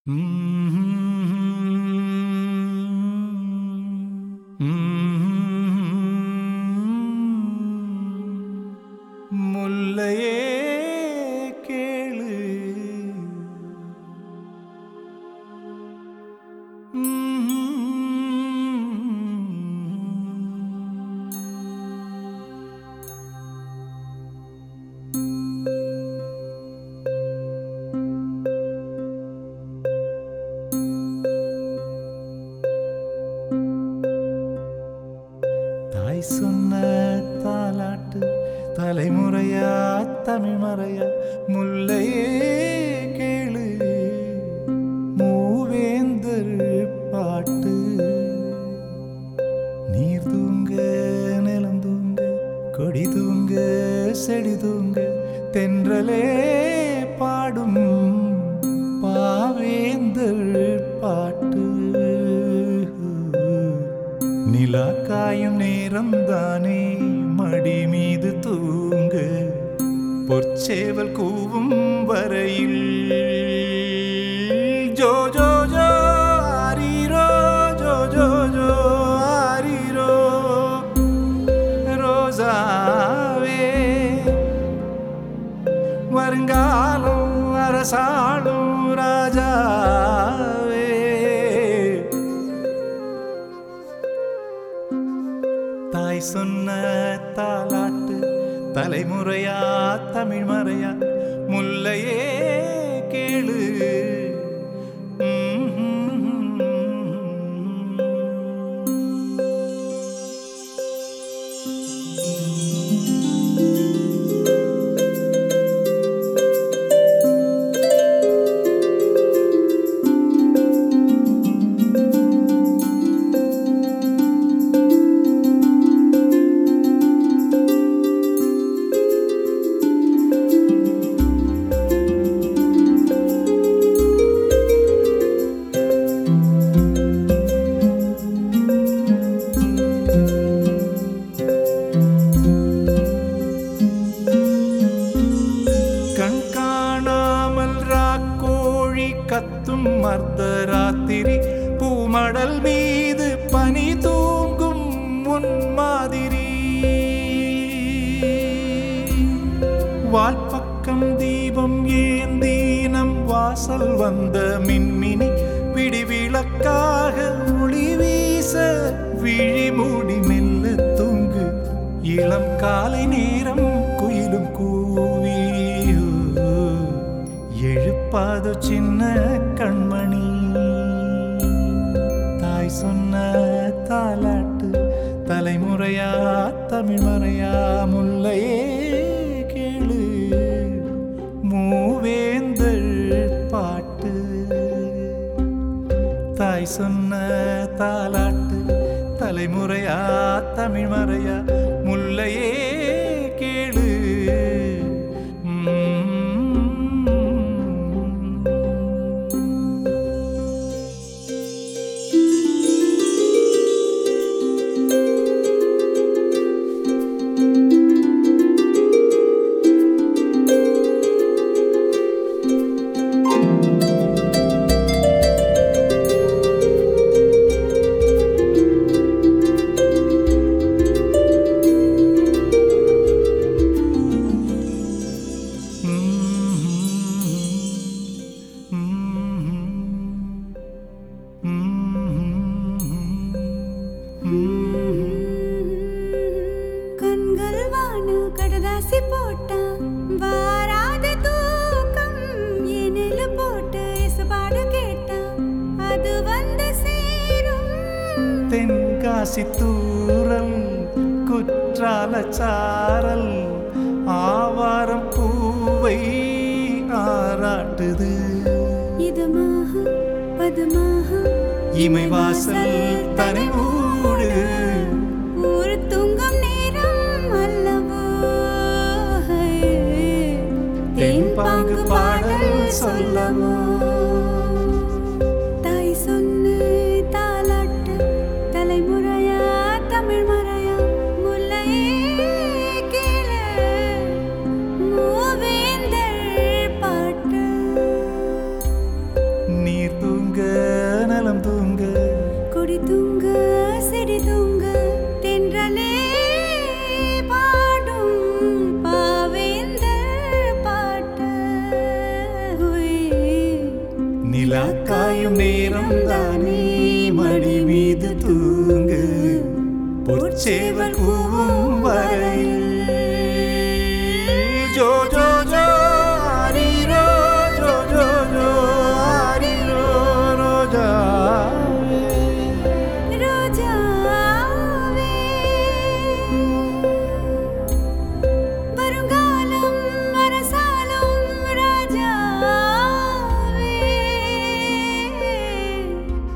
முல்லையே கேளு, தாய் சொன்ன தாலாட்டு தலைமுறையா தமிழ் மறையா முல்லையே கேளு, மூவேந்தர் பாட்டு. நீர் தூங்க நிலம் தூங்க கொடி தூங்க செடி தூங்க தென்றலே பாடும் பாவேந்தர் பாட்டு. நிலா காயும் நேரம் தானே மடி மீது தூங்க, பொற்சேவல் கூவும் வரையில் ஜோ ஜோ ஜோ ஆரீரோ, ஜோ ஜோ ஜோ ஆரீரோ. ரோசாவே வருங்காலம் அரசாளும் ராஜாவே, தாய் சொன்ன தாலாட்டு தலைமுறையா தமிழ் மறையா முல்லையே கேளு. கத்தும் மர்தராத்திரி பூமடல் மீது பனி தூங்கும் முன் மாதிரி, வால்பக்கம் தீபம் ஏந்தி நம் வாசல் வந்த மின்மினி விடிவிளக்காக ஒளி வீச விழி மூடி மெல்ல தூங்கு. இளம் காலை நேரம் குயிலும் கூவி எழுப்பாது சின்ன கண்மணி. தாய் சொன்ன தாலாட்டு தலைமுறையா தமிழ் மறையா முல்லையே கேளு, மூவேந்தர் பாட்டு. தாய் சொன்ன தாலாட்டு தலைமுறையா தமிழ் மறையா முல்லையே கேளு. கண்கள் வானு கடதாசி போட்டா வாராத தூக்கம் எனில போட்டு இசபாடு கேட்டா அது வந்து சேரும். தென்காசி தூரல் குற்றால சாரல் ஆவாரம் பூவை ஆராட்டுது. இதமாக பதமாக இமை வாசல் தனிமூடு, ஊர் தூங்கும் நேரம் அல்லவோ. தேன் பாங்கு பாடல் சொல்லவோ. தாய் சொன்ன தாலாட்டு தலைமுறையா தமிழ் மறையா முல்லையே கேளு, மூவேந்தர் பாட்டு. நீர் தூங்க நலம் தூங்க கொடி தூங்க செடி தூங்க தென்றலே பாடும் பாவேந்தர் பாட்டு நிலா காயும் நேரம் தானே மடி மீது தூங்கு பொற்சேவல் கூவும் வரையில் ஜோ ஜோ ஜோ ஆரிரோ ஜோ ஜோ ஜோ ஆரிரோ ரோஜாவே ரோஜாவே வருங்காலம் அரசாலும் ராஜாவே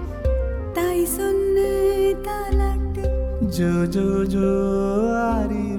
தாய் சொன்ன தாலாட்டு जो जो जो आरी